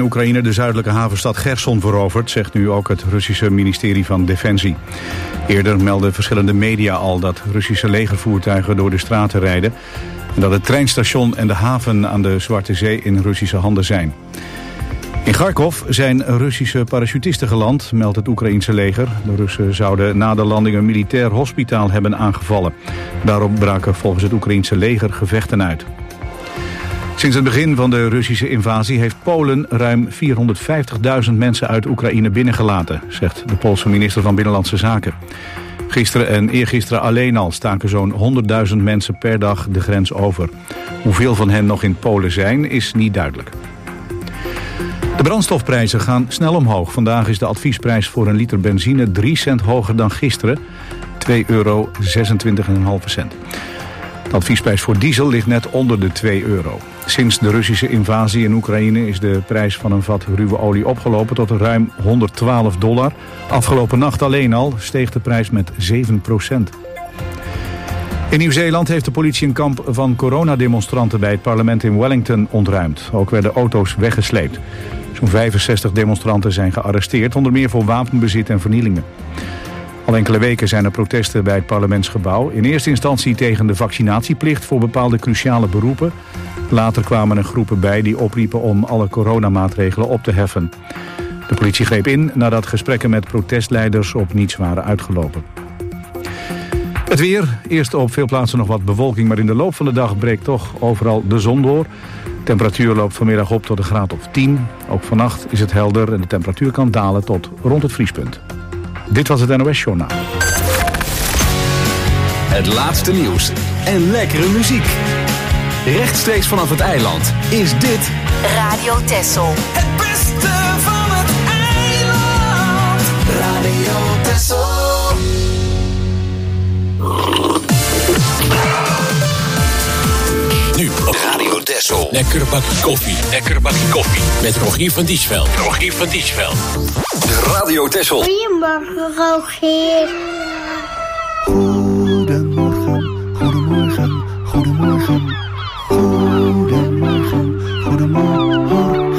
Oekraïne de zuidelijke havenstad Gerson veroverd, zegt nu ook het Russische ministerie van Defensie. Eerder meldden verschillende media al dat Russische legervoertuigen door de straten rijden en dat het treinstation en de haven aan de Zwarte Zee in Russische handen zijn. In Kharkov zijn Russische parachutisten geland, meldt het Oekraïense leger. De Russen zouden na de landing een militair hospitaal hebben aangevallen. Daarop braken volgens het Oekraïense leger gevechten uit. Sinds het begin van de Russische invasie heeft Polen ruim 450.000 mensen uit Oekraïne binnengelaten, zegt de Poolse minister van Binnenlandse Zaken. Gisteren en eergisteren alleen al staken zo'n 100.000 mensen per dag de grens over. Hoeveel van hen nog in Polen zijn, is niet duidelijk. De brandstofprijzen gaan snel omhoog. Vandaag is de adviesprijs voor een liter benzine 3 cent hoger dan gisteren. €2,26,5. De adviesprijs voor diesel ligt net onder de €2. Sinds de Russische invasie in Oekraïne is de prijs van een vat ruwe olie opgelopen tot ruim $112. Afgelopen nacht alleen al steeg de prijs met 7%. In Nieuw-Zeeland heeft de politie een kamp van coronademonstranten bij het parlement in Wellington ontruimd. Ook werden auto's weggesleept. Zo'n 65 demonstranten zijn gearresteerd, onder meer voor wapenbezit en vernielingen. Al enkele weken zijn er protesten bij het parlementsgebouw. In eerste instantie tegen de vaccinatieplicht voor bepaalde cruciale beroepen. Later kwamen er groepen bij die opriepen om alle coronamaatregelen op te heffen. De politie greep in nadat gesprekken met protestleiders op niets waren uitgelopen. Het weer. Eerst op veel plaatsen nog wat bewolking, maar in de loop van de dag breekt toch overal de zon door. De temperatuur loopt vanmiddag op tot een graad of 10. Ook vannacht is het helder en de temperatuur kan dalen tot rond het vriespunt. Dit was het NOS Journaal. Het laatste nieuws en lekkere muziek. Rechtstreeks vanaf het eiland is dit Radio Texel. Het beste van het eiland. Radio Texel. Nu op Radio Texel. Lekker bakje koffie. Lekker bakje koffie. Met Rogier van Diesveld. Rogier van Diesveld. Radio Texel. Goedemorgen, Rogier. Goedemorgen, goedemorgen, goedemorgen. Goedemorgen, goedemorgen.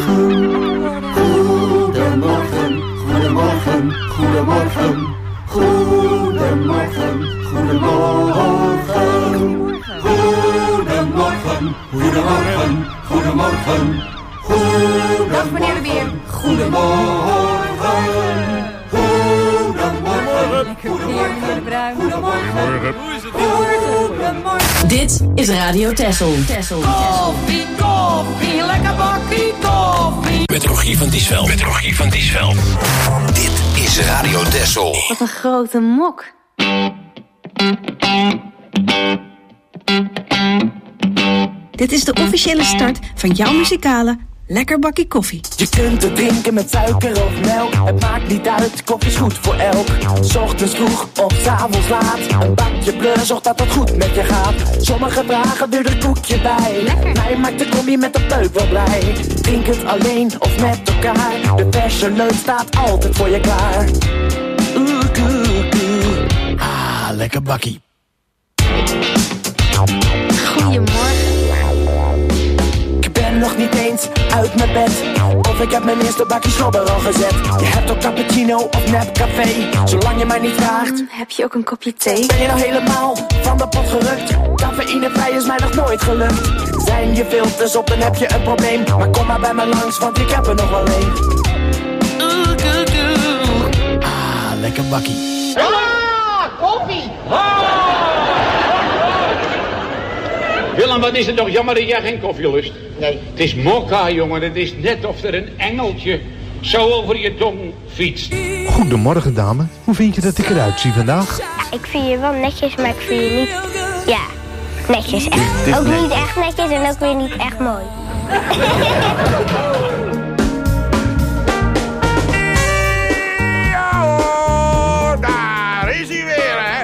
Goedemorgen, goedemorgen, goedemorgen. Goedemorgen, goedemorgen. Goedemorgen, goedemorgen, goedemorgen. Dag meneer de Beer. Goedemorgen. Goedemorgen. Goedemorgen meneer de Bruin. Goedemorgen. Goedemorgen. Dit is Radio Texel. Koffie, koffie, lekker bakkie koffie. Met Rogier van Diesveld. Met Rogier van Diesveld. Dit is Radio Texel. Wat een grote mok. Dit is de officiële start van jouw muzikale Lekker Bakkie Koffie. Je kunt het drinken met suiker of melk. Het maakt niet uit, koffie is goed voor elk. 's Ochtends vroeg of 's avonds laat. Een bakje pleur zorgt dat het goed met je gaat. Sommigen vragen er een koekje bij. Lekker. Mij maakt de koffie met de peuk wel blij. Drink het alleen of met elkaar. De verse leuk staat altijd voor je klaar. Ah, lekker bakkie. Goedemorgen. Ik ben nog niet eens uit mijn bed. Of ik heb mijn eerste bakje slobber al gezet. Je hebt ook cappuccino of nep café. Zolang je mij niet vraagt. Heb je ook een kopje thee? Ben je nou helemaal van de pot gerukt? Cafeïnevrij is mij nog nooit gelukt. Zijn je filters op, dan heb je een probleem. Maar kom maar bij me langs, want ik heb er nog wel een. Ah, lekker bakkie. Ah, koffie. Willem, wat is het toch jammer dat jij geen koffie lust? Nee. Het is mokka, jongen. Het is net of er een engeltje zo over je tong fietst. Goedemorgen, dame. Hoe vind je dat ik eruit zie vandaag? Ja, ik vind je wel netjes, maar ik vind je niet... Ja, netjes. Echt. Ook niet echt netjes en ook weer niet echt mooi. Ja hoor, daar is hij weer, hè.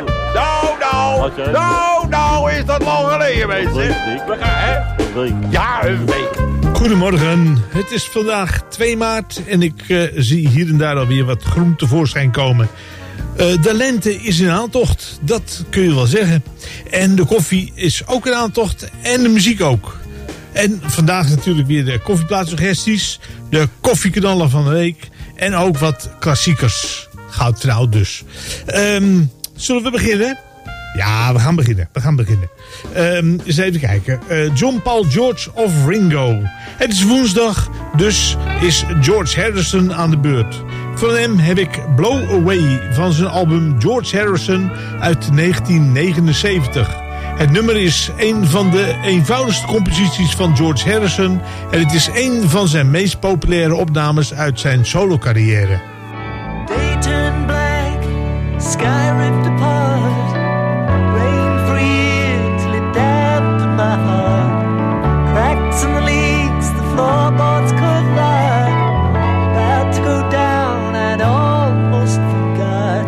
Nou, is dat lang geleden, mensen. We gaan, hè? Een week. Ja, een week. Goedemorgen, het is vandaag 2 maart en ik zie hier en daar alweer wat groen tevoorschijn komen. De lente is in aantocht, dat kun je wel zeggen. En de koffie is ook in aantocht en de muziek ook. En vandaag natuurlijk weer de koffieplaatsuggesties, de koffieknallen van de week en ook wat klassiekers. Goudtrouw dus. Zullen we beginnen? Ja, we gaan beginnen. Eens even kijken. John Paul George of Ringo. Het is woensdag, dus is George Harrison aan de beurt. Van hem heb ik Blow Away van zijn album George Harrison uit 1979. Het nummer is een van de eenvoudigste composities van George Harrison en het is een van zijn meest populaire opnames uit zijn solo-carrière. Day turned black, sky ripped apart, rain for years till it dampened my heart. Cracks in the leaks, the floorboards collide. About to go down, I'd almost forgot.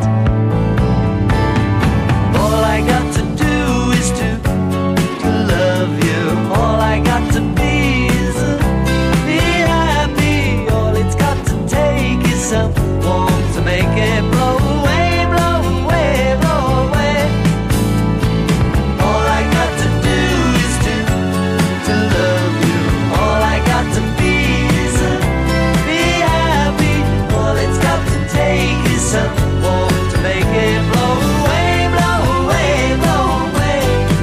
All I got to do is to love you. All I got to be is be happy. All it's got to take is someone to make it blow away, blow away, blow away. All I got to do is to love you. All I got to be is be happy. All it's got to take is someone to make it blow away, blow away, blow away.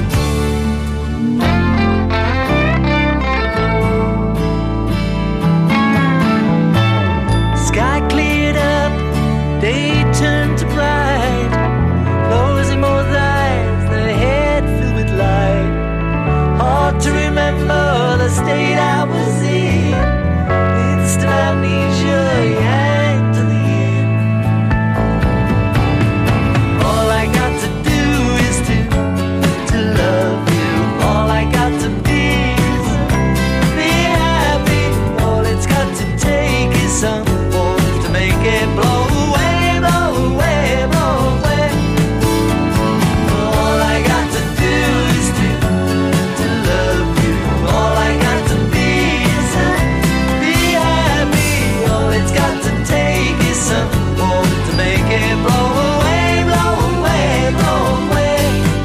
Sky cleared up, day turned to bright. Closing both eyes, the head filled with light. Hard to remember the state I was in. Instant amnesia, yanked to the end. All I got to do is to love you. All I got to be is be happy. All it's got to take is someone to make it blow away, blow away, blow away. All I got to do is to love you. All I got to be is be happy. All it's got to take is someone to make it blow away, blow away, blow away.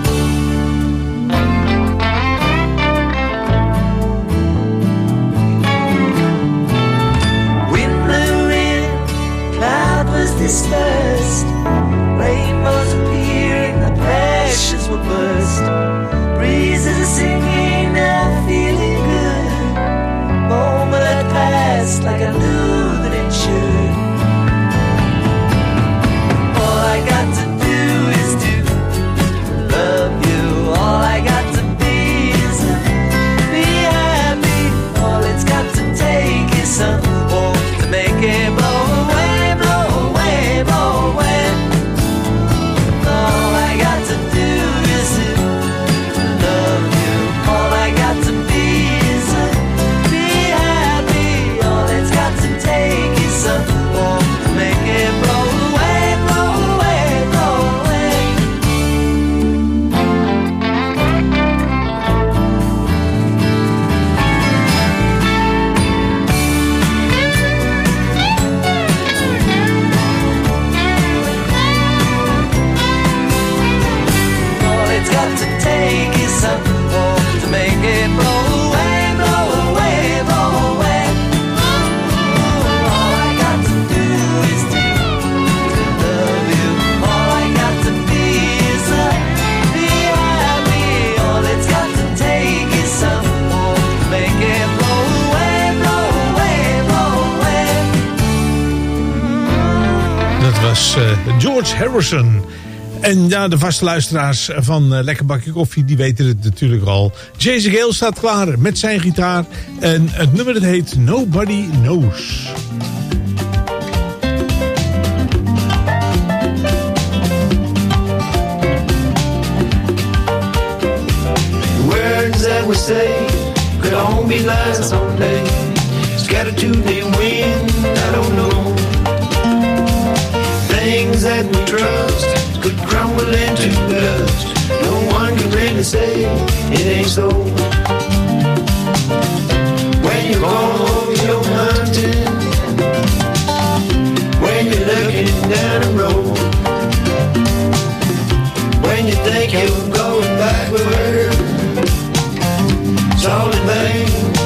Wind blew in, cloud was dispersed. Rainbows appearing, the passions were burst. Breezes are singing, now feeling good. Moment had passed like I knew that it should. All I got to do is to love you. All I got to be is be happy. All it's got to take is someone to make it blow away, blow away, blow away. All I got to do is to love you. All I got to be is be happy. All it's got to take is someone to make it blow away, blow away, blow away. All it's got to take is someone to make it blow away, blow away, blow away. All I got to do is to love you. All I got to be is be happy. All it's got to take is someone to make it blow away, blow away, blow away. Dat was George Harrison. En ja, de vaste luisteraars van Lekker Bakje Koffie, die weten het natuurlijk al. Jason Gale staat klaar met zijn gitaar. En het nummer dat heet Nobody Knows. Words that we say could all be lies someday. Scattered to the wind, I don't know. Things that we trust could crumble into dust. No one can really say it ain't so. When you go your hunting, when you're looking down the road, when you think you're going backward, it's all in vain.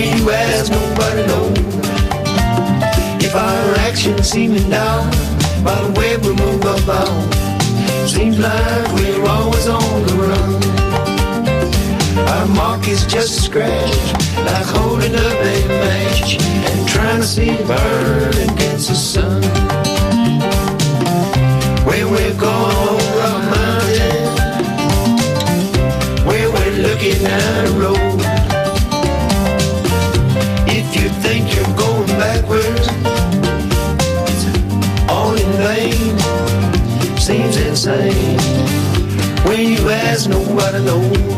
When you ask, nobody knows. If our actions seem in doubt by the way we move about, seems like we're always on the run. Our mark is just a scratch, like holding up a match and trying to see it burn against the sun. Where we're going over our mountain, where we're looking down the road. If you think you're going backwards, it's all in vain. Seems insane when you ask, nobody knows.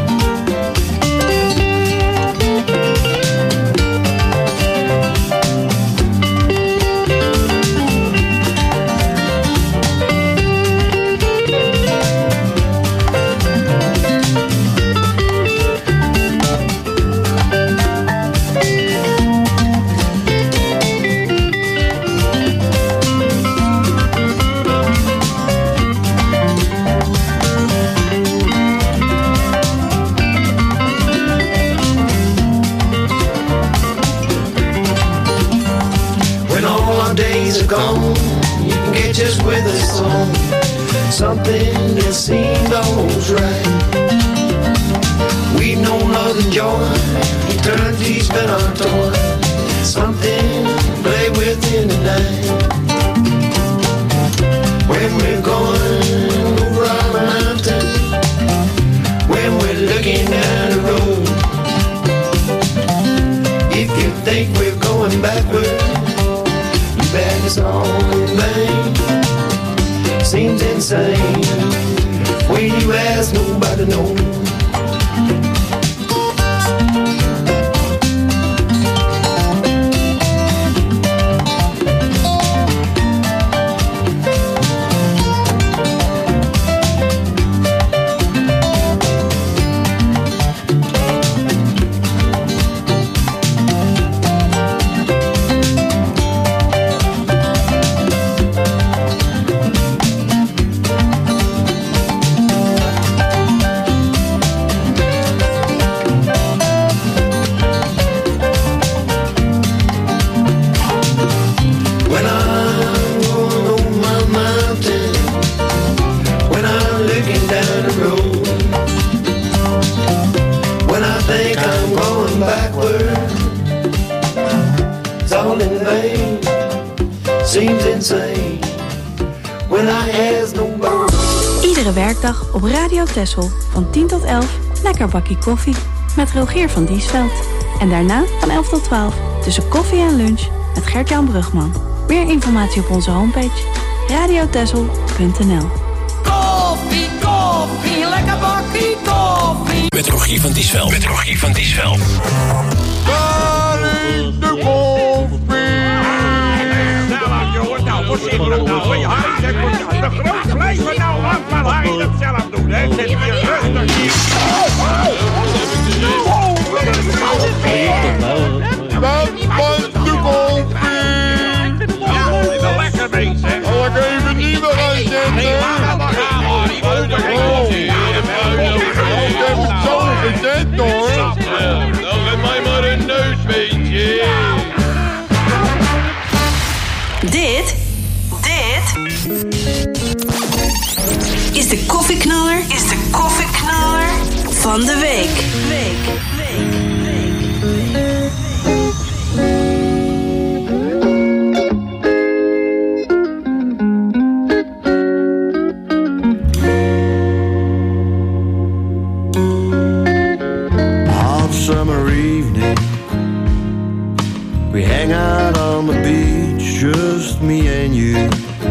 Gone, you can get just with a song, something that seemed almost right. We know love and joy, eternity's been our toy, something to play with in the night. When we're going over our mountain, when we're looking down the road, if you think we're going backward, bad is all in vain. Seems insane when you ask, nobody knows. Iedere werkdag op Radio Texel van 10 tot 11 lekker bakkie koffie met Rogier van Diesveld. En daarna van 11 tot 12 tussen koffie en lunch met Gert-Jan Brugman. Meer informatie op onze homepage radiotexel.nl. Koffie, koffie, lekker bakkie koffie. Met Rogier van Diesveld. Met Rogier van Diesveld. Daar is de koffie. Zelf, jongens. Nou, voorzichtig nou. De groot blijven nou af, maar hij dat zelf doet, hè. Zet hier rustig hier. Dat was de koffie. Ja, dat is wel lekker bezig, hè. Zal ik even nieuwe gaan zetten? Nee, laat maar gaan, hoor. Die moet er geen ik heb het zo gezet, hoor. Nou, geef mij maar een neusbeentje. Dit is de koffieknaller van de week. Hot summer evening, we hang out on the beach, just me and you.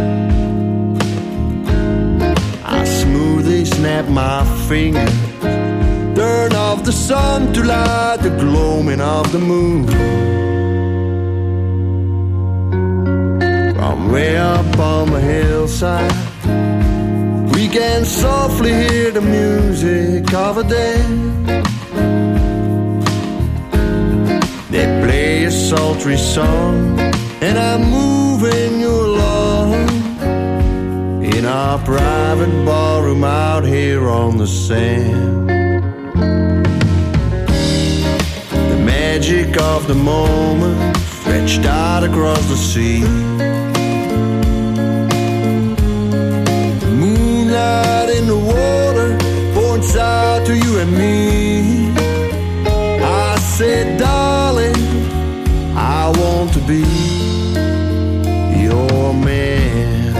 Snap my fingers, turn off the sun to light the gloaming of the moon. From way up on the hillside, we can softly hear the music of a day. They play a sultry song, and I'm moving you along in our private ballroom out here on the sand. The magic magic of the moment stretched out across the sea. The moonlight in the water points out to you and me. I said, darling, I want to be your man.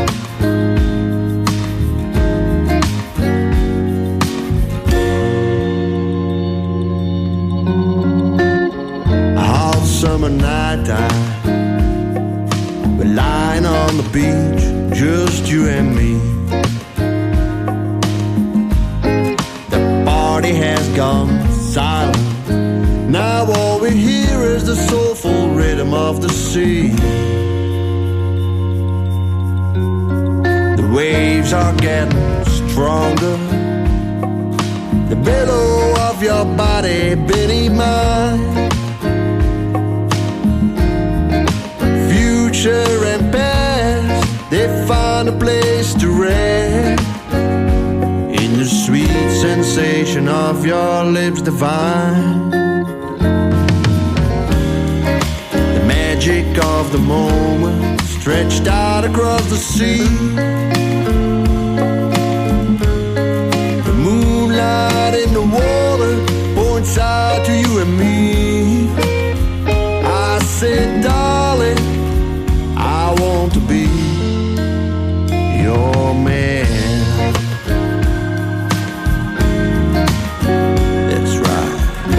All summer nighttime, we're lying on the beach, just you and me. The party has gone silent. Now all we hear is the soulful rhythm of the sea. The waves are getting stronger. The billow of your body beneath mine. Future and past, they find a place to rest. In the sweet sensation of your lips divine. The magic of the moment stretched out across the sea. The moonlight in the water points out to you and me. I said, darling, I want to be your man. That's right.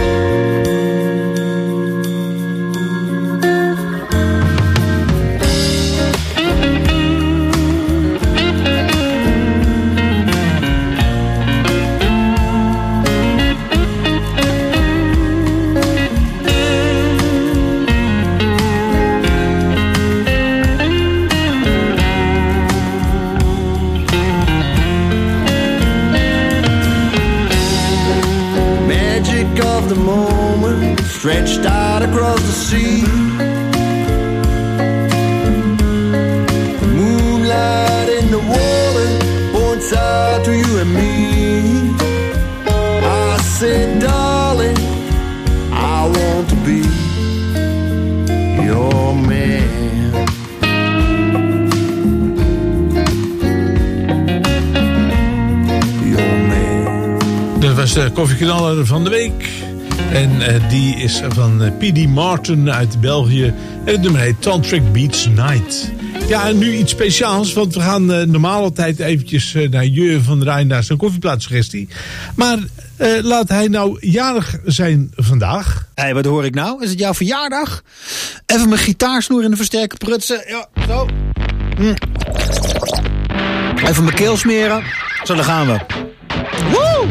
The moment stretched out across the sea. The moonlight in the water points out to you and me. I said, darling, I want to be your man. Your man. Dat was de koffieknaller van de week. En die is van P.D. Martin uit België. En het nummer heet Tantric Beats Night. Ja, en nu iets speciaals. Want we gaan normaal altijd eventjes naar Jurjen van der Rijn, naar zijn koffieplaatsuggestie. Maar laat hij nou jarig zijn vandaag. Hé, wat hoor ik nou? Is het jouw verjaardag? Even mijn gitaarsnoer in de versterker prutsen. Ja, zo. Even mijn keel smeren. Zo, daar gaan we. Woe!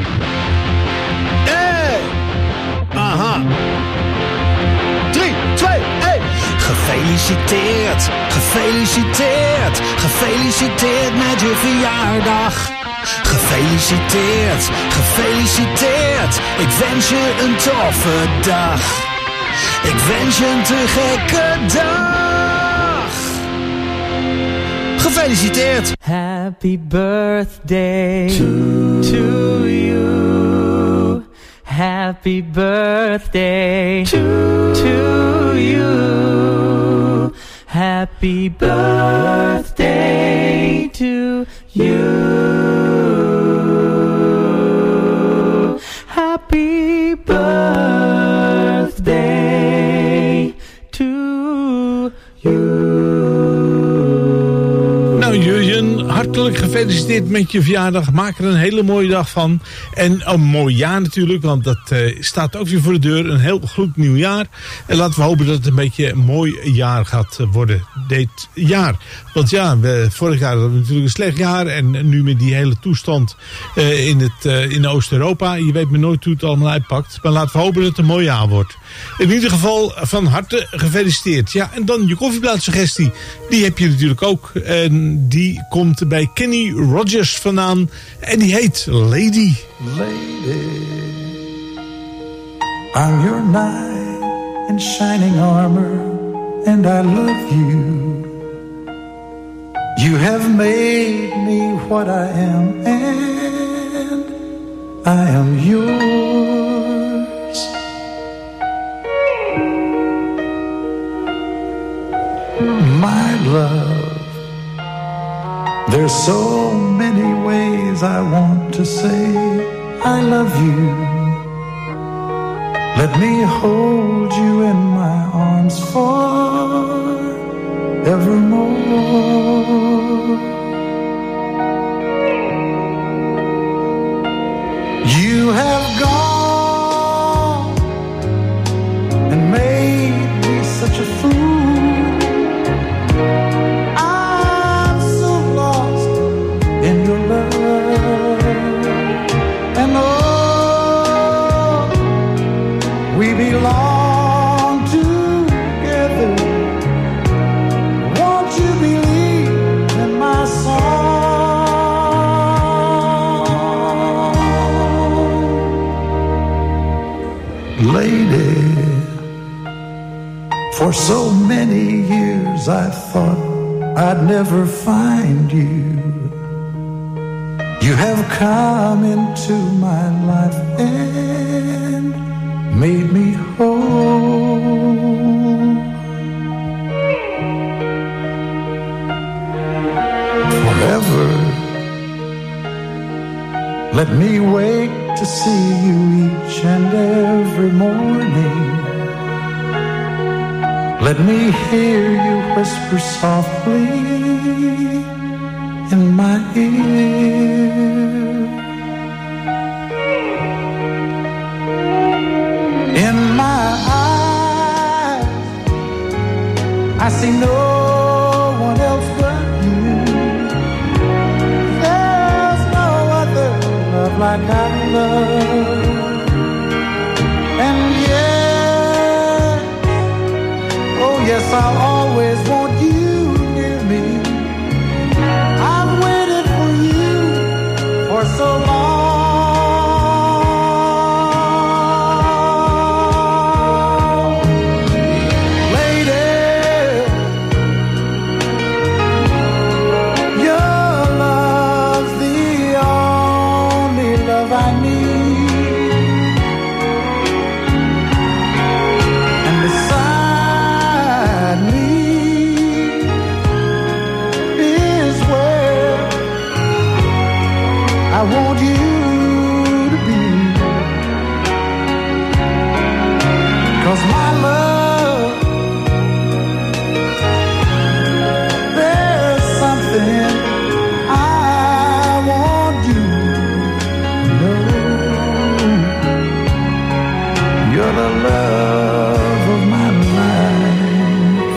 Aha. 3, 2, 1. Gefeliciteerd, gefeliciteerd, gefeliciteerd met je verjaardag. Gefeliciteerd, gefeliciteerd, ik wens je een toffe dag. Ik wens je een te gekke dag. Gefeliciteerd. Happy birthday to you. Happy birthday to you. Happy birthday to you. Happy birthday to you. Nou Jurjen, hartelijk gefeliciteerd met je verjaardag. Maak er een hele mooie dag van. En een mooi jaar natuurlijk, want dat staat ook weer voor de deur. Een heel goed nieuw jaar. En laten we hopen dat het een beetje een mooi jaar gaat worden dit jaar. Want ja, vorig jaar hadden we natuurlijk een slecht jaar. En nu met die hele toestand in Oost-Europa. Je weet maar nooit hoe het allemaal uitpakt. Maar laten we hopen dat het een mooi jaar wordt. In ieder geval van harte gefeliciteerd. Ja, en dan je koffieplatssuggestie. Die heb je natuurlijk ook. En die komt bij Kenny Rogers vandaan. En die heet Lady. Lady, I'm your knight in shining armor, and I love you. You have made me what I am, and I am yours. my love. There's so many ways I want to say I love you. Let me hold you in my arms forevermore. You have gone and made me such a fool. I'm so lost in your love. And oh, we belong together. Won't you believe in my song? Lady, for so many years I thought I'd never find you. You have come into my life and made me whole. Forever, let me wake to see you each and every morning. Let me hear you whisper softly in my ear. In my eyes, I see no one else but you. There's no other love like I love. And yes, oh yes, I'll always want you near me. I've waited for you for so long. Lady, your love's the only love I need. And beside me is where I want you to be. 'Cause my love, there's something I want you to know. You're the love of my life.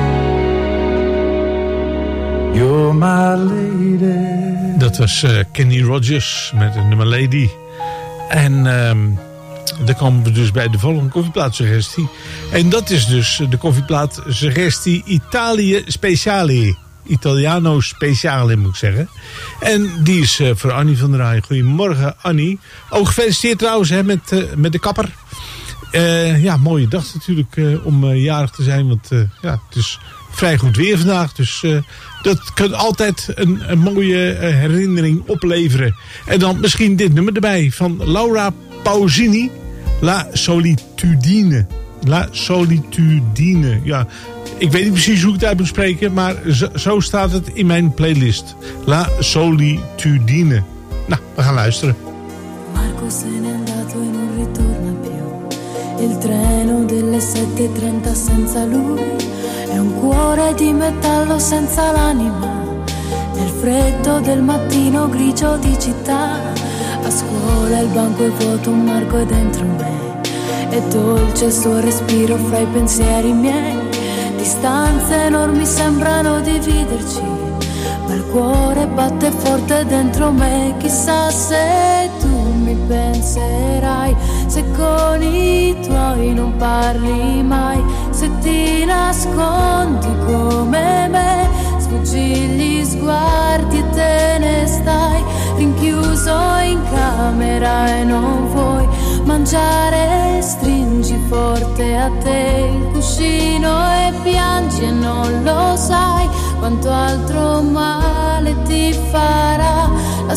You're my lady. Dat was Kenny Rogers met een nummer Lady. En dan komen we dus bij de volgende koffiepaatsuggestie. En dat is dus de koffiepaatsuggestie Italië Speciale. Italiano Speciale moet ik zeggen. En die is voor Annie van der Raaij. Goedemorgen Annie. Ook gefeliciteerd trouwens hè, met de kapper. Ja, mooie dag natuurlijk om jarig te zijn. Want ja, het is vrij goed weer vandaag. Dus dat kan altijd een mooie herinnering opleveren. En dan misschien dit nummer erbij van Laura Pausini. La Solitudine. La Solitudine. Ja, ik weet niet precies hoe ik het uit moet spreken. Maar zo staat het in mijn playlist. La Solitudine. Nou, we gaan luisteren. Marco se n'è andato e non ritorna più. Il treno delle 7:30 senza lui è un cuore di metallo senza l'anima. Nel freddo del mattino grigio di città, a scuola il banco è vuoto, un Marco è dentro me. È dolce il suo respiro fra i pensieri miei. Distanze enormi sembrano dividerci, ma il cuore batte forte dentro me. Chissà se tu mi penserai, se con i tuoi non parli mai, se ti nascondi come me, sfuggi gli sguardi e te ne stai rinchiuso in camera e non vuoi mangiare. Stringi forte a te il cuscino e piangi e non lo sai quanto altro male ti farà la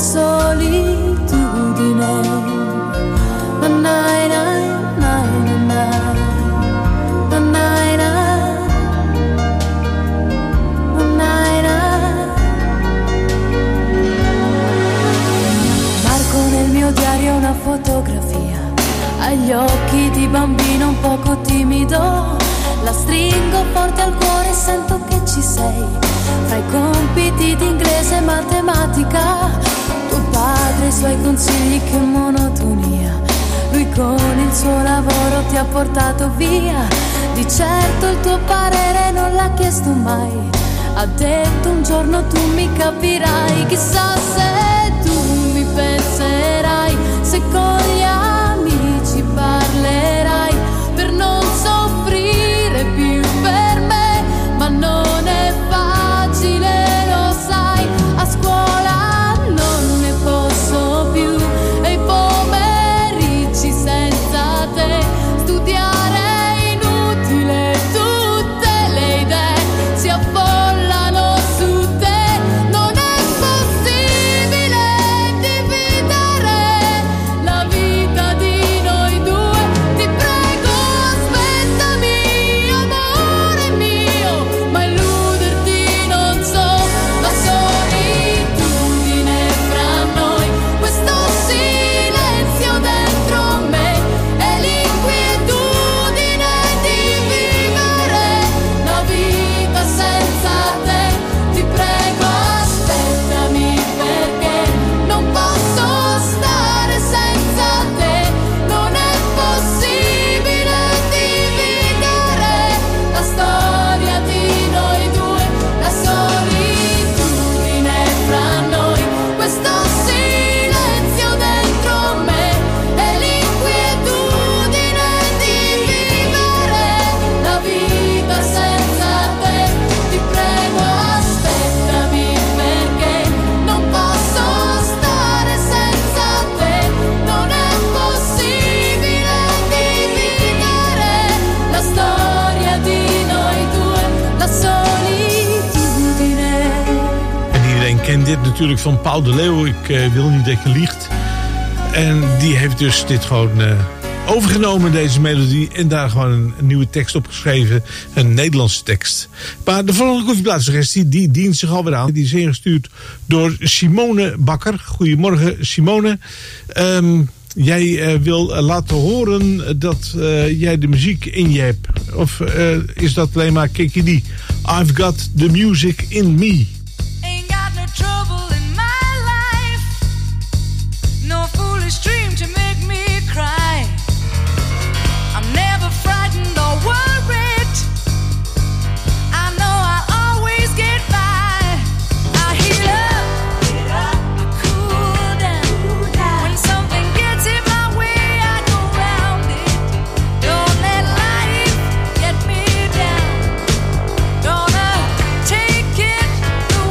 solitudine. Na na na na na na na na. brivido, la stringo forte al cuore e sento che ci sei. Fra i compiti di inglese e matematica, tuo padre e i suoi consigli, che monotonia. Lui con il suo lavoro ti ha portato via. Di certo il tuo parere non l'ha chiesto mai. Ha detto un giorno tu mi capirai. Chissà se tu mi penserai, se con gli amici parlerai, per non soffrire più per me. Ma non è facile, lo sai, a scuola non ne posso più. E i pomeriggi senza te, studiare è inutile, tutte le idee si affollano su te. Non è possibile dividere la vita di noi due. Ti prego aspettami, amore mio, ma illuderti non so. La solitudine fra noi, questo silenzio dentro me, e l'inquietudine di vivere la vita senza te. Ti prego aspettami, perché non posso stare senza te. Non è possibile dividere la storia di noi due. La solitudine fra noi, questo silenzio dentro me, e l'inquietudine di vivere la vita senza te. Ti prego aspettami, perché non posso stare senza te. Non è possibile dividere la storia di noi due. La solitudine. En iedereen kent dit natuurlijk van Paul de Leeuw. Ik wil niet dat je liegt. En die heeft dus dit gewoon overgenomen, deze melodie. En daar gewoon een nieuwe tekst op geschreven. Een Nederlandse tekst. Maar de volgende koffieplatssuggestie, die dient zich alweer aan. Die is ingestuurd door Simone Bakker. Goedemorgen, Simone. Jij wil laten horen dat jij de muziek in je hebt. Of is dat alleen maar KKD? I've got the music in me. Ain't got no trouble in my life, no foolish dream to make me cry. I'm never frightened or worried, I know I'll always get by. I heal up, I cool down. When something gets in my way, I go round it. Don't let life get me down. Gonna take it the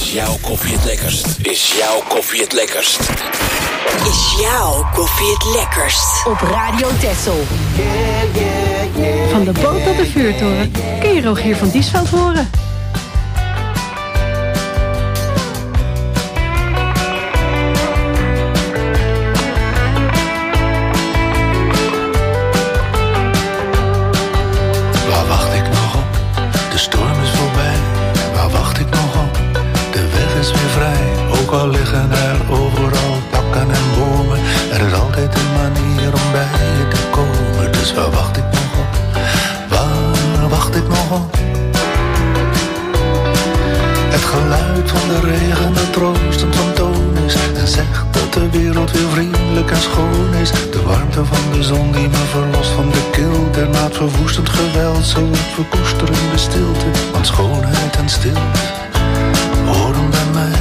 Is jouw koffie het lekkerst? Is jouw koffie het lekkerst? Is jouw koffie het lekkerst? Op Radio Texel. Van de boot tot de vuurtoren kun je Rogier van Diesveld horen. Waar wacht ik nog op? De storm is voorbij. Waar wacht ik nog op? De weg is weer vrij. Ook al liggen er overal takken en bomen, er is altijd een manier om bij je te komen. Dus waar wacht ik nog op? Waar wacht ik nog op? Het geluid van de regen dat troostend van toon is en zegt dat de wereld weer vriendelijk en schoon is. De warmte van de zon die me verlost van de kilte, na het verwoestend geweld zo het verkoesterende stilte. Want schoonheid en stilte horen bij mij.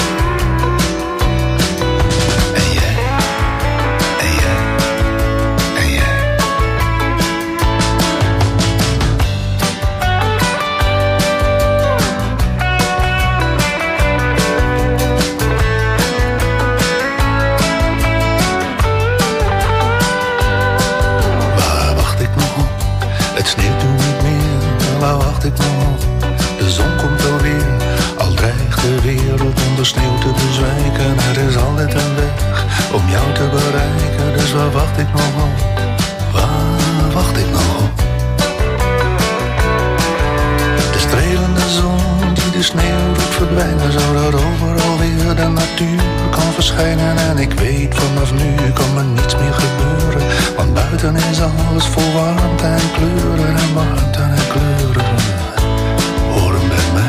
Sneeuw te bezwijken, er is altijd een weg om jou te bereiken. Dus waar wacht ik nog op? Waar wacht ik nog op? De strelende zon die de sneeuw doet verdwijnen, zodat overal weer de natuur kan verschijnen. En ik weet vanaf nu kan me niets meer gebeuren, want buiten is alles vol warmte en kleuren. En warmte en kleuren horen bij mij.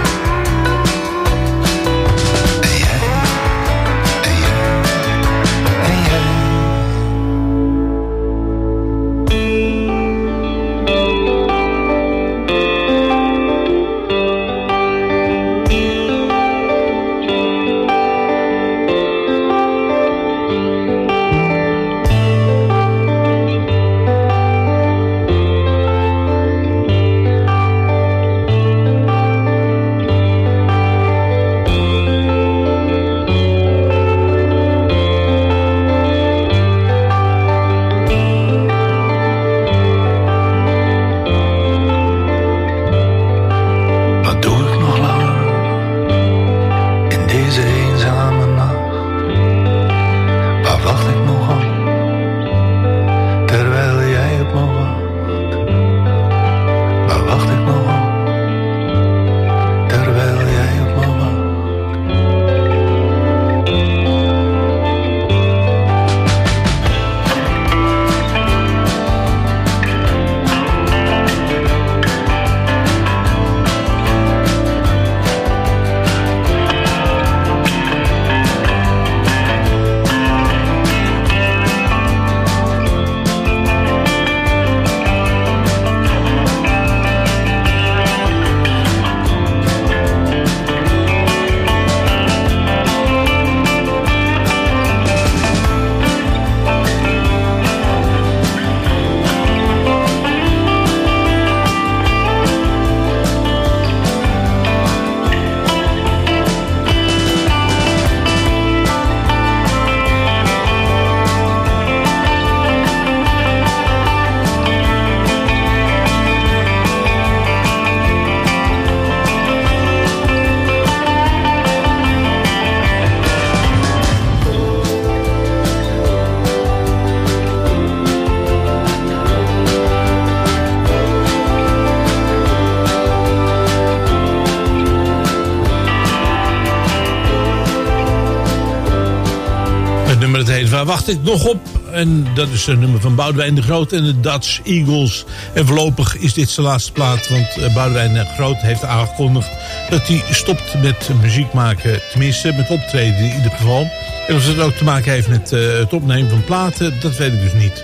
Waar wacht ik nog op? En dat is een nummer van Boudewijn de Groot en de Dutch Eagles. En voorlopig is dit zijn laatste plaat, want Boudewijn de Groot heeft aangekondigd dat hij stopt met muziek maken. Tenminste, met optreden in ieder geval. En of het ook te maken heeft met het opnemen van platen, dat weet ik dus niet.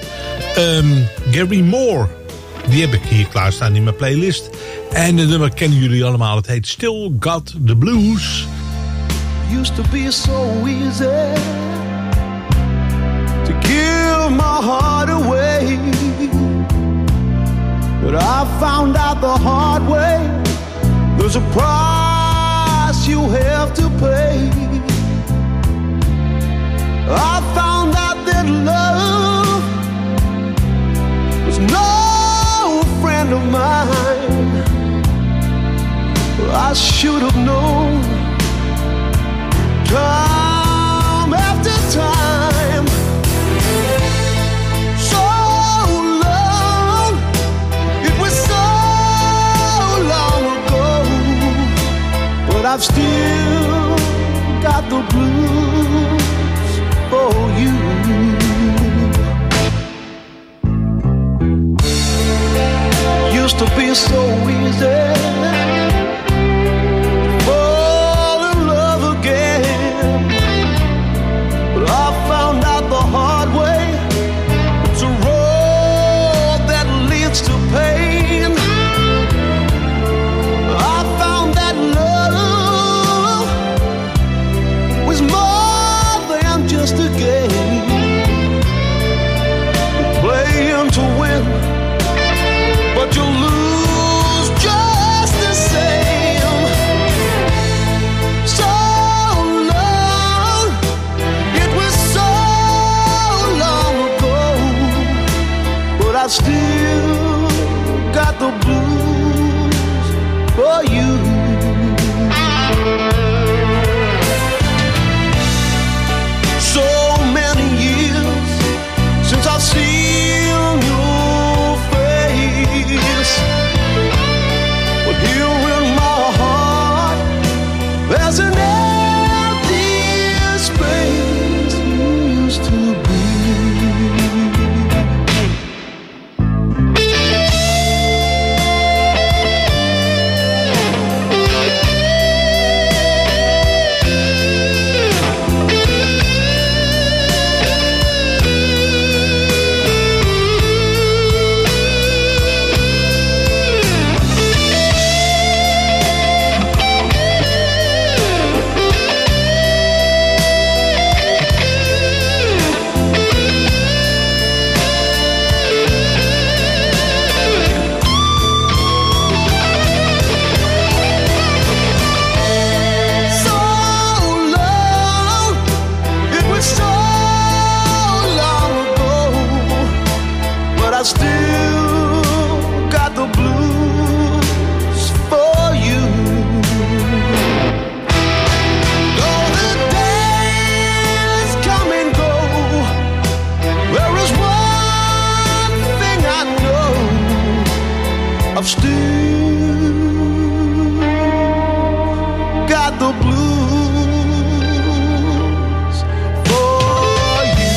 Gary Moore, die heb ik hier klaarstaan in mijn playlist. En het nummer kennen jullie allemaal. Het heet Still Got the Blues. Used to be so easy to give my heart away, but I found out the hard way there's a price price you have to pay. I found out that love was no friend of mine. I should have known time after time. So long, it was so long ago, but I've still got the blues for you. Used to be so easy fall in love again, but I found out the hard way. It's a road that leads to pain. I found that love was more than just a game, playing to win, but you lose just the same. So long, it was so long ago, but I still got the blues for you. So many years since I've seen your face, but here in my heart there's an empty space you used to be. So long, it was so long ago, but I still got the blues for you. Though the days come and go, there is one thing I know: I've still got the blues for you.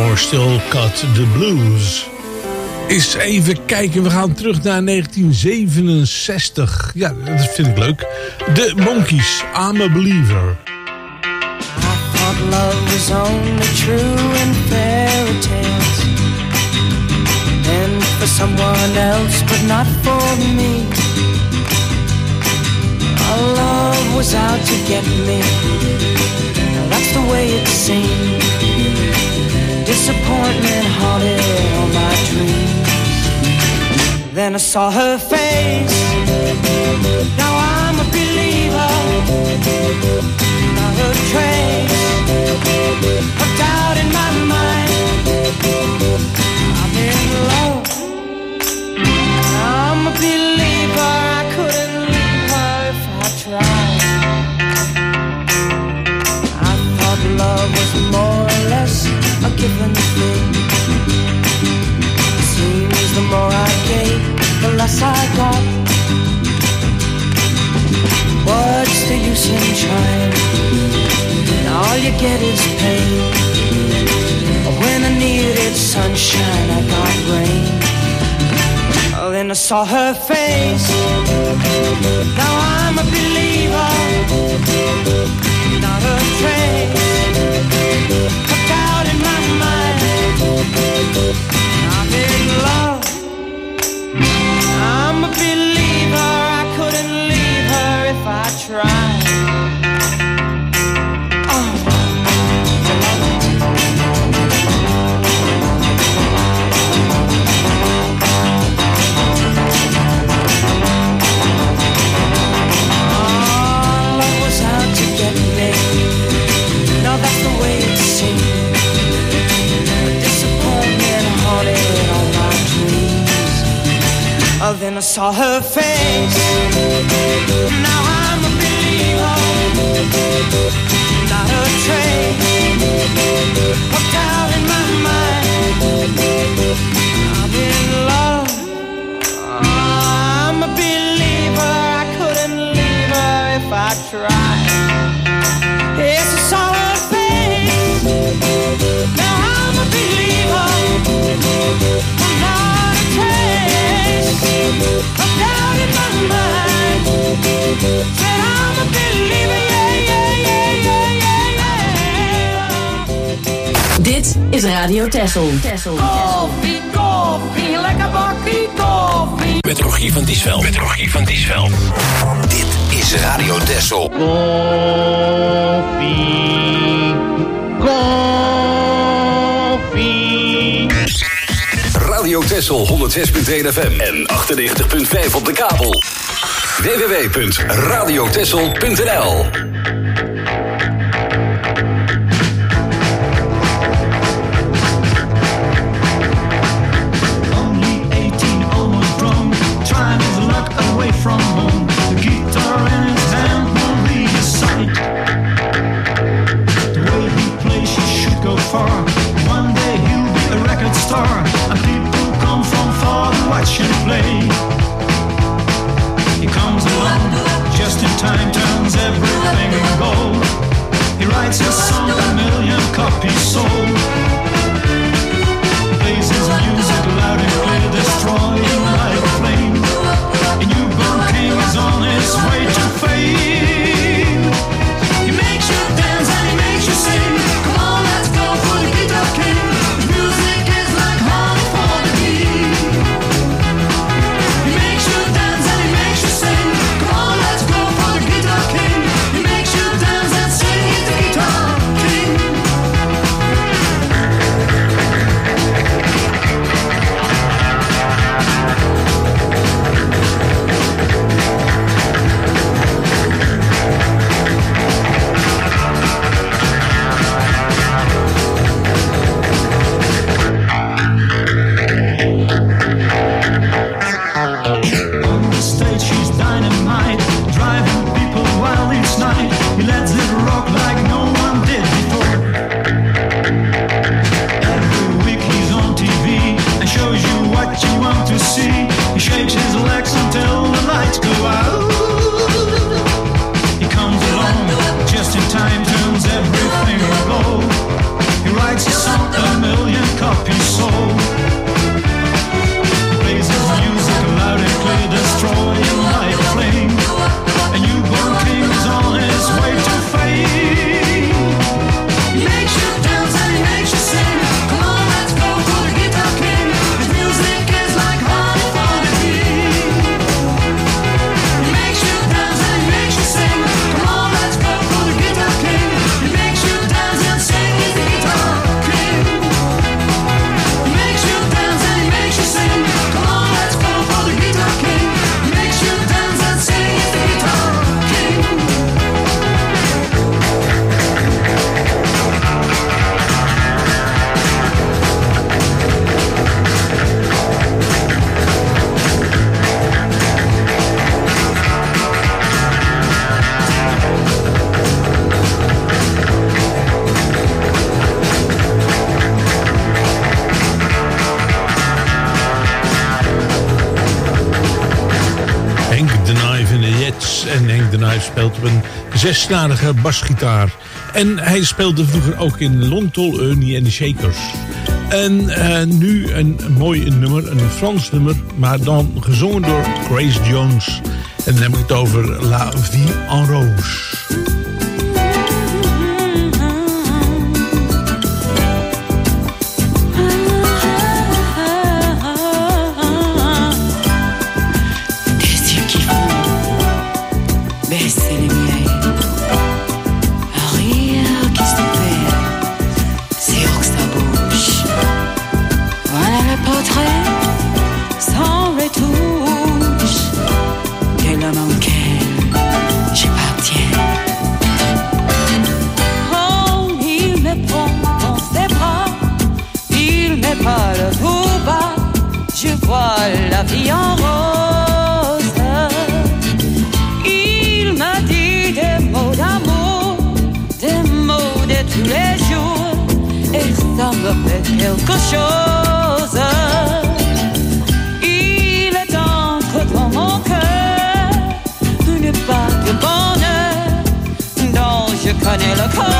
You're Still Got the Blues. Eens even kijken, we gaan terug naar 1967. Ja, dat vind ik leuk. The Monkees, I'm a Believer. I thought love was only true in fairy tales, and for someone else, but not for me. Our love was out to get me. That's the way it seemed. Disappointment haunted all my dreams. Then I saw her face. Now I'm a believer. Not a trace of doubt in my mind. I'm in love. I'm a believer. I couldn't leave her if I tried. I thought love was more or less a given thing. Seems the more I gave, the less I got. What's the use in trying? All you get is pain. When I needed sunshine, I got rain. Oh, then I saw her face. Now I'm a believer. Not a trace of doubt in my mind. I'm in love. I'm a believer. I couldn't leave her if I tried. Oh, then I saw her face. Now I'm a believer. Not a trace of doubt in my mind. I'm in love. I'm a believer. I couldn't leave her if I tried. Yes, I saw her face. Now I'm a believer. Not a trace of doubt in my mind. Said I'm a believer, yeah, yeah, yeah, yeah, yeah. Dit is Radio Texel. Koffie, koffie, lekker bakkie koffie. Met Rogier van Diesveld. Dit is Radio Texel. Koffie, koffie. Radio Texel 106.1 FM en 98.5 op de kabel. www.radiotexel.nl. Only 18, almost grown, trying his luck away from home. The guitar in his hand won't leave his sight. The way he plays, he should go far. One day he'll be a record star, and people come from far to watch him play. He comes along just in time, turns everything in gold. He writes his song, 1 million copies sold. Plays his music loud and clear, destroying like a flame. A newborn king is on his way to fame. He makes you dance and he makes you sing. Come on, let's go for the Guitar King. His music is like honey for the bee. He makes you dance and he makes you sing. Come on, let's go for the Guitar King. He makes you dance and sing. He's the Guitar King. Knights. En Henk de Knight speelt op een 6-snarige basgitaar. En hij speelde vroeger ook in Long Tall Ernie en de Shakers. En nu een mooi nummer, een Frans nummer, maar dan gezongen door Grace Jones. En dan heb ik het over La Vie en Rose. La vie en rose. Il m'a dit des mots d'amour, des mots de tous les jours, et ça me fait quelque chose. Il est entre dans mon cœur une part de bonheur dont je connais le code.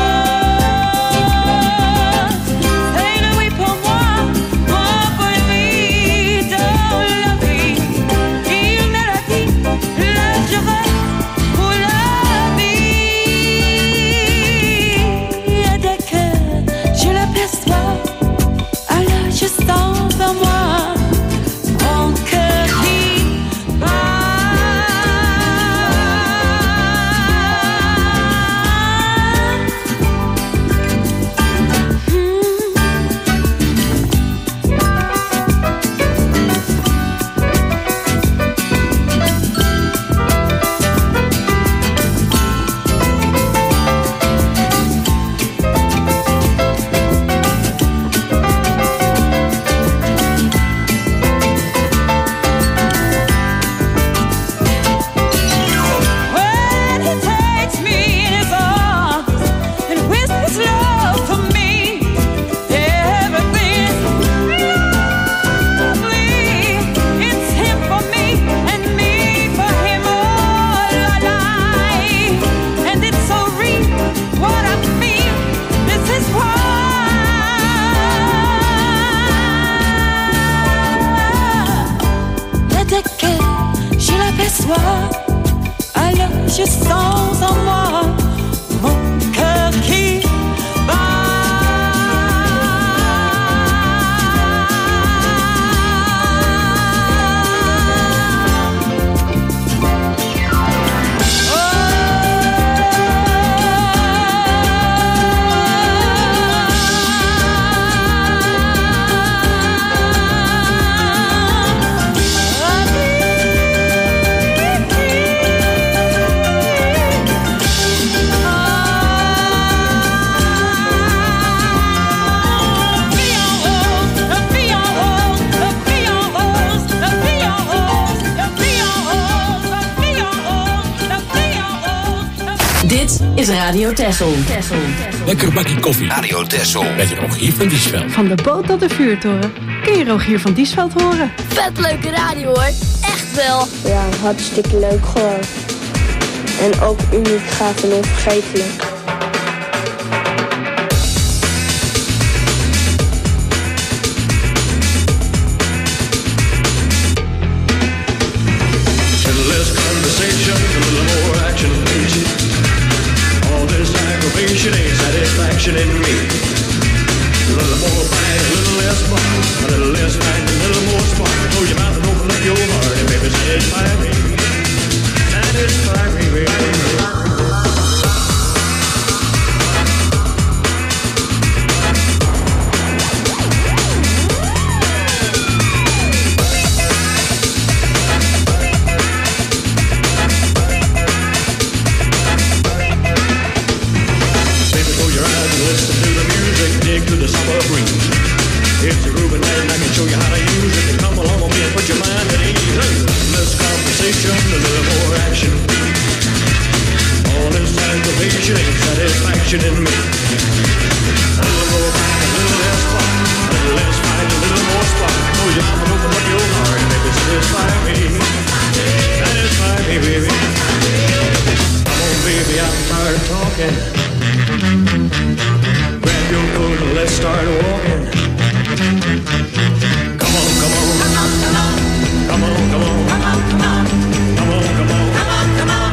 Alors je sens en moi mon cœur qui is Radio Texel. Lekker bakje koffie. Radio Texel. Met Rogier van Diesveld. Van de boot tot de vuurtoren kun je Rogier van Diesveld horen. Vet leuke radio hoor. Echt wel. Ja, hartstikke leuk gewoon. En ook uniek, gaaf en onvergetelijk. Ain't satisfaction in me. A little more bite, a little less fun. A little less bite, a little more spark. Close your mouth and open up your heart and baby satisfy me. Satisfy me, baby. Listen to the music, dig to the summer breeze. It's a groovy night and I can show you how to walking. Come on, come on. Come on, come on. Come on, come on. Come on, come on. Come on, come on. Come on, come on.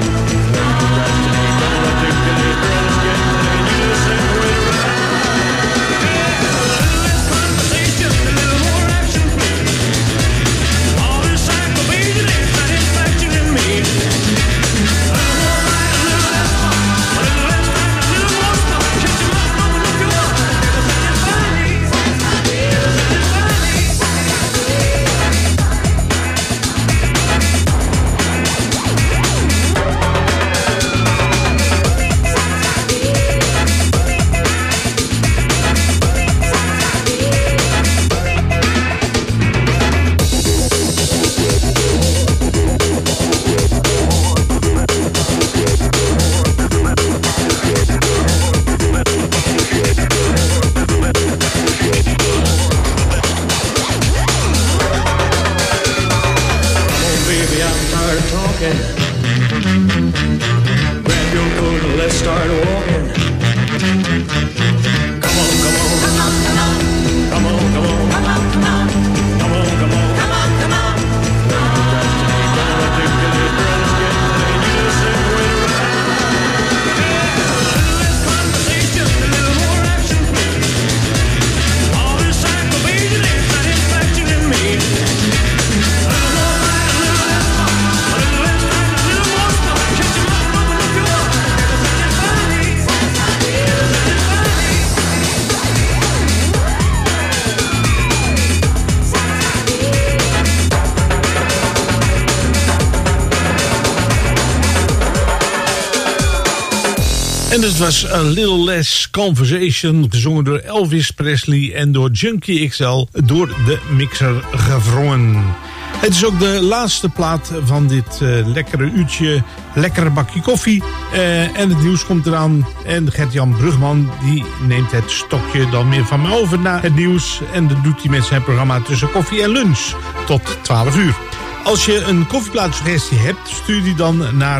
En dat was A Little Less Conversation, gezongen door Elvis Presley en door Junkie XL, door de mixer gewrongen. Het is ook de laatste plaat van dit lekkere uurtje, lekkere bakje koffie. En het nieuws komt eraan. En Gert-Jan Brugman die neemt het stokje dan weer van me over na het nieuws. En dat doet hij met zijn programma Tussen Koffie en Lunch tot 12 uur. Als je een koffieplatssuggestie hebt, stuur die dan naar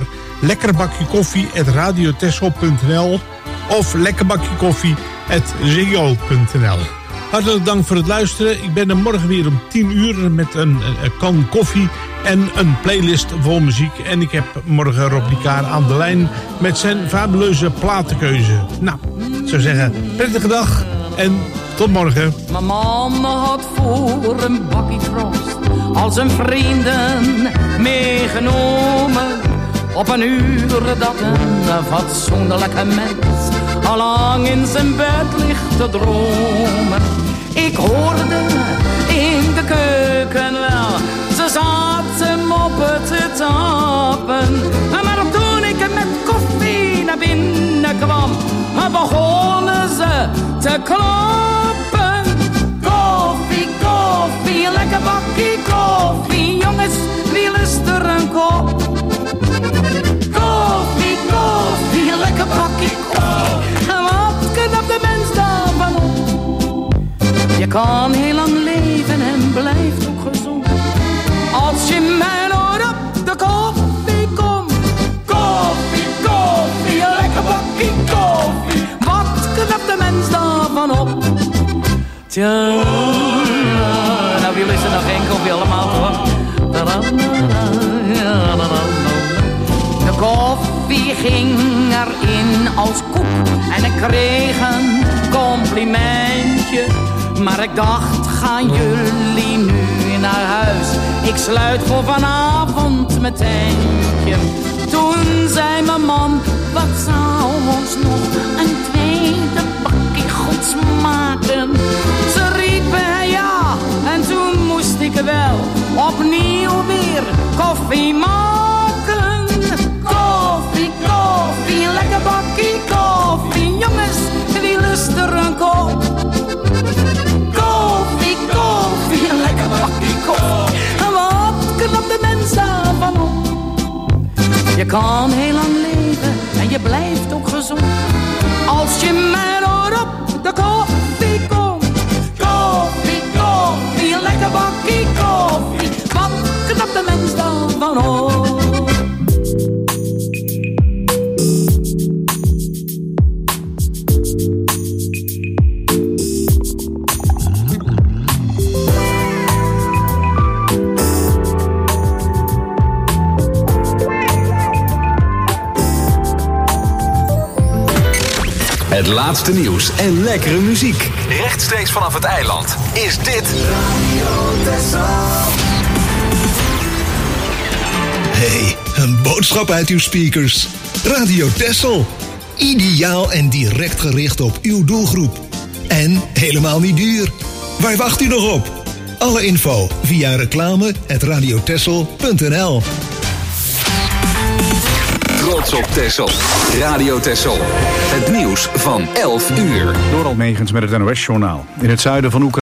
lekkerbakjekoffie@radiotessel.nl of lekkerbakjekoffie@ziggo.nl. Hartelijk dank voor het luisteren. Ik ben er morgen weer om 10 uur met een kan koffie en een playlist vol muziek. En ik heb morgen Rob Ricard aan de lijn met zijn fabuleuze platenkeuze. Nou, ik zou zeggen, prettige dag en tot morgen. Mijn man had voor een bakkie frost al zijn vrienden meegenomen. Op een uur dat een fatsoenlijke mens al lang in zijn bed ligt te dromen. Ik hoorde in de keuken wel, ze zaten moppen te tappen. Maar toen ik met koffie naar binnen kwam, begonnen ze te kloppen. Koffie, koffie, lekker bakkie koffie. Jongens, wie lust er een kop? Koffie, koffie, lekker bakkie koffie. En wat knapt de mens daarvan op? Je kan heel lang leven en blijft ook gezond. Als je mij nooit op de koffie komt. Koffie, koffie, lekker bakkie koffie. Wat knapt de mens daarvan op? Tja, nou jullie is er nog geen koffie allemaal hoor. De koffie ging erin als koek en ik kreeg een complimentje. Maar ik dacht, gaan jullie nu naar huis? Ik sluit voor vanavond mijn tentje. Toen zei mijn man, wat zou ons nog een tweede bakje goed smaken? Ze riepen ja, en toen moest ik wel opnieuw weer koffie maken. Koffie, koffie, lekker bakkie koffie. Jongens, wie lust er een kop? Koffie, koffie, lekker bakkie koffie. En wat knapt de mens daarvan op? Je kan heel lang leven en je blijft ook gezond. Als je mij nooit op de koffie komt. Koffie, koffie, lekker bakkie koffie. Wat knapt de mens daarvan op? Het laatste nieuws en lekkere muziek. Rechtstreeks vanaf het eiland is dit Hey, een boodschap uit uw speakers. Radio Texel. Ideaal en direct gericht op uw doelgroep. En helemaal niet duur. Waar wacht u nog op? Alle info via reclame@radiotexel.nl. Trots op Texel. Radio Texel. Het nieuws van 11 uur. Door Almegens met het NOS-journaal. In het zuiden van Oekraïne